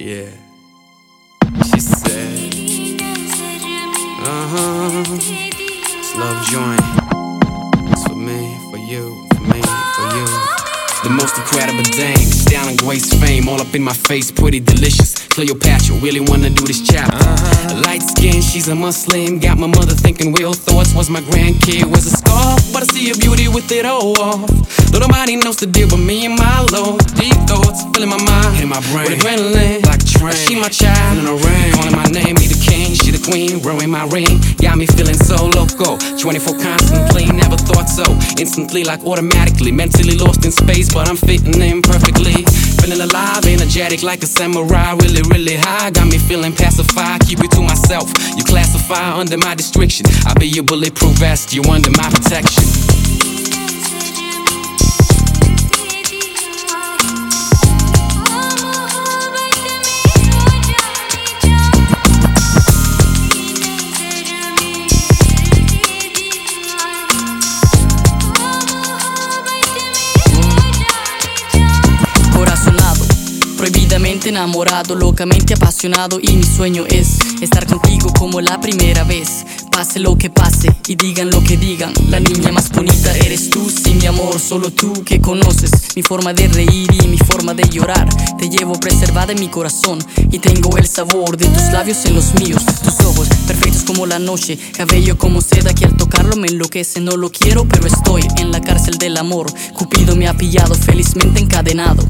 Yeah. She said, it's love joint. It's for me, for you, for me, for you. The most incredible dame, styling, grace, fame, all up in my face, pretty delicious. Cleopatra, really wanna do this chapter. Light skin, she's a Muslim, got my mother thinking real thoughts. Was my grandkid, was a scarf, but I see a beauty with it all off. Though nobody knows the deal but me and my Lord. Deep thoughts, filling my mind, hitting my brain with adrenaline, like a train. She my child, feeling the rain, calling my name, me the king, she the queen, wearing my ring, got me feeling so loco. 24 constantly, never thought so. Instantly, like automatically, mentally lost in space, but I'm fitting in perfectly. Feeling alive, energetic like a samurai, really, really high. Got me feeling pacified, keep it to myself. You classify under my restriction. I'll be your bulletproof vest, you under my protection. Prohibidamente enamorado, locamente apasionado y mi sueño es estar contigo como la primera vez. Pase lo que pase y digan lo que digan, la niña más bonita eres tú, sí mi amor, solo tú que conoces mi forma de reír y mi forma de llorar. Te llevo preservada en mi corazón y tengo el sabor de tus labios en los míos. Tus ojos perfectos como la noche, cabello como seda que al tocarlo me enloquece. No lo quiero pero estoy en la cárcel del amor. Cupido me ha pillado, felizmente encadenado.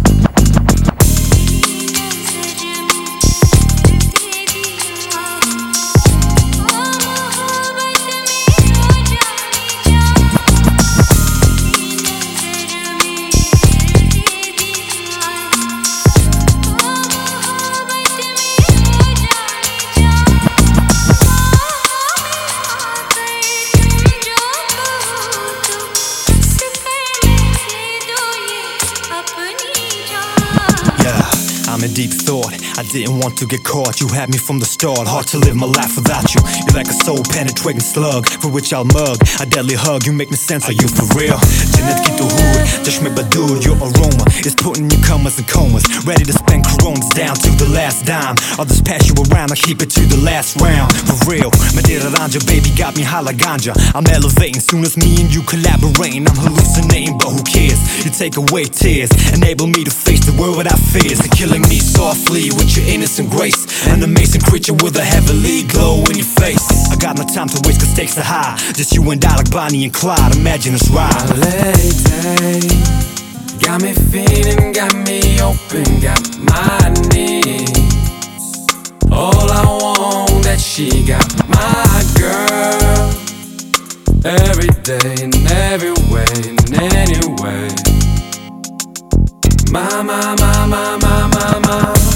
I'm in deep thought, I didn't want to get caught. You had me from the start, hard to live my life without you. You're like a soul-penetrating slug, for which I'll mug a deadly hug, you make me sense, are you for real? Jannat ki tu hood, Jashme Badur, your aroma is putting you commas and comas. Ready to spend coronas down to the last dime. Others pass you around, I keep it to the last round. For real, Madeira Ranja, baby got me hala ganja. I'm elevating, soon as me and you collaborating. I'm hallucinating, but who cares? You take away tears, enable me to face the world without fears. They're killing me softly with your innocent grace, an amazing creature with a heavenly glow in your face. I got no time to waste cause stakes are high. Just you and I like Bonnie and Clyde, imagine us ride. My lady got me feeling, got me open, got my needs. All I want that she got, my girl. Every day in every way, in any way. My